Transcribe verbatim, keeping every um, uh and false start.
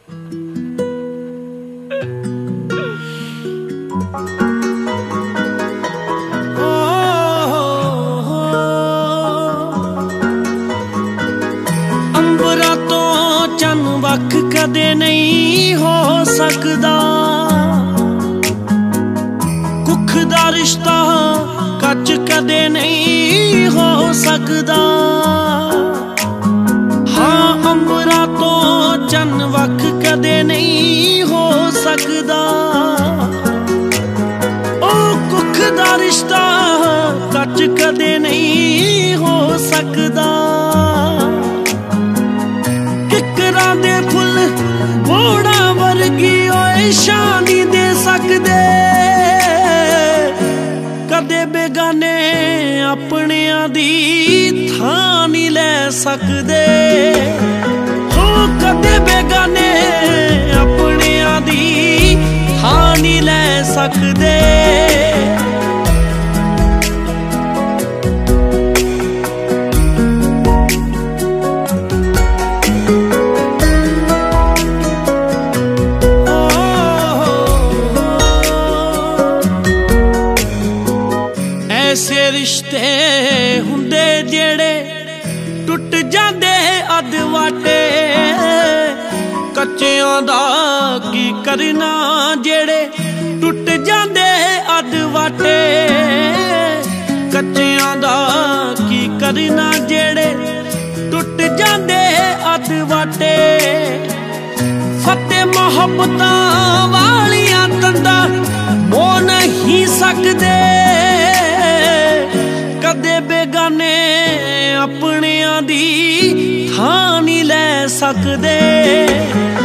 ਅੰਬਰਾਂ ਤੋਂ ਚੰਨ ਵੱਖ ਕਦੇ ਨਹੀਂ ਹੋ ਸਕਦਾ, ਕੁੱਖ ਦਾ ਰਿਸ਼ਤਾ ਕੱਚ ਕਦੇ ਨਹੀਂ ਹੋ ਸਕਦਾ। ਹਾਂ ਅੰਬਰਾਂ ਤੋਂ ਚੰਨ ਵੱਖ ਕਦੇ ਨਹੀਂ ਹੋ ਸਕਦਾ, ਉਹ ਕੁੱਖ ਦਾ ਰਿਸ਼ਤਾ ਕੱਚ ਕਦੇ ਨਹੀਂ ਹੋ ਸਕਦਾ। ਕਿਕਰਾਂ ਦੇ ਫੁੱਲ ਬੋੜਾਂ ਵਰਗੀ ਓਏ ਛਾਂ ਨਹੀਂ ਦੇ ਸਕਦੇ, ਕਦੇ ਬੇਗਾਨੇ ਆਪਣਿਆਂ ਦੀ ਥਾਂ ਨਹੀਂ ਲੈ ਸਕਦੇ। ਹੋ ਕਦੇ ਬੇਗਾਨੇ ਆਪਣਿਆਂ ਦੀ ਥਾਂ ਨਹੀਂ ਲੈ ਸਕਦੇ। ਐਸੇ ਰਿਸ਼ਤੇ ਹੁੰਦੇ ਜਿਹੜੇ ਟੁੱਟ ਜਾਂਦੇ ਅੱਧ ਵਾਟੇ, ਕੱਚਿਆਂ ਦਾ ਕੀ ਕਰਨਾ ਜਿਹੜੇ ਟੁੱਟ ਜਾਂਦੇ ਅੱਧ ਵਾਟੇ। ਕੱਚਿਆਂ ਦਾ ਕੀ ਕਰਨਾ ਜਿਹੜੇ ਟੁੱਟ ਜਾਂਦੇ ਅੱਧ ਵਾਟੇ। ਫਤਿਹ ਮੁਹੱਬਤਾਂ ਵਾਲੀਆਂ ਤੰਦਾਂ ਮੋਹ ਨਹੀਂ ਸਕਦੇ, ਕਦੇ ਬੇਗਾਨੇ ਆਪਣਿਆਂ ਦੀ ਥਾਂ ਨਹੀਂ ਲੈ ਸਕਦੇ।